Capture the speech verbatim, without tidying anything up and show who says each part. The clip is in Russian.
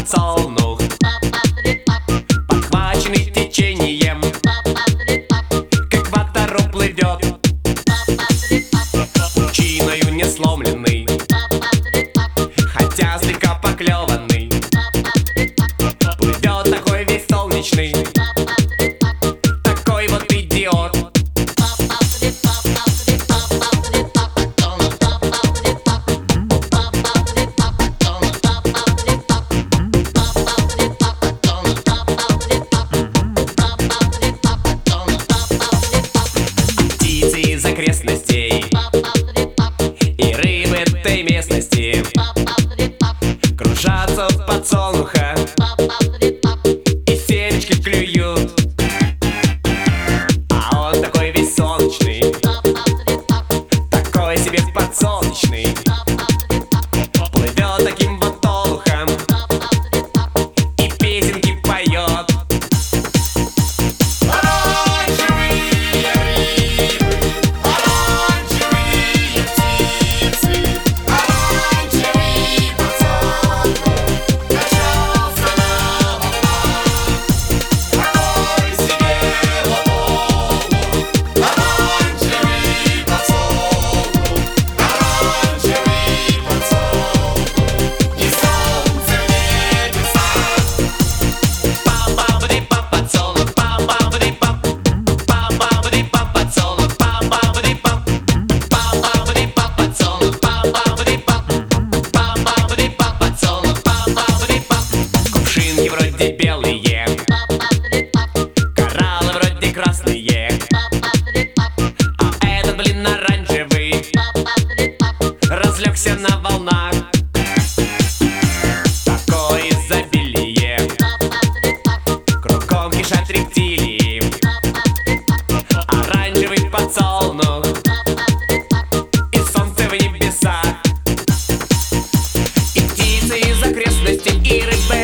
Speaker 1: подсолнух, подхваченный течением, к экватору плывет, пучиною не сломленный, хотя слегка поклеванный, плывет такой весь солнечный, такой вот идиот. Из окрестностей и рыбы этой местности кружатся в подсолнухах и семечки клюют, а он такой весь солнечный, такой себе подсолнечный, плывет таким вот олухом и песенки поет. Вроде белые, кораллы вроде красные, а этот, блин, оранжевый разлегся на волнах. Такое изобилие, кругом кишат рептилии, оранжевый подсолнух и солнце в небесах, и птицы из окрестностей, и рыбы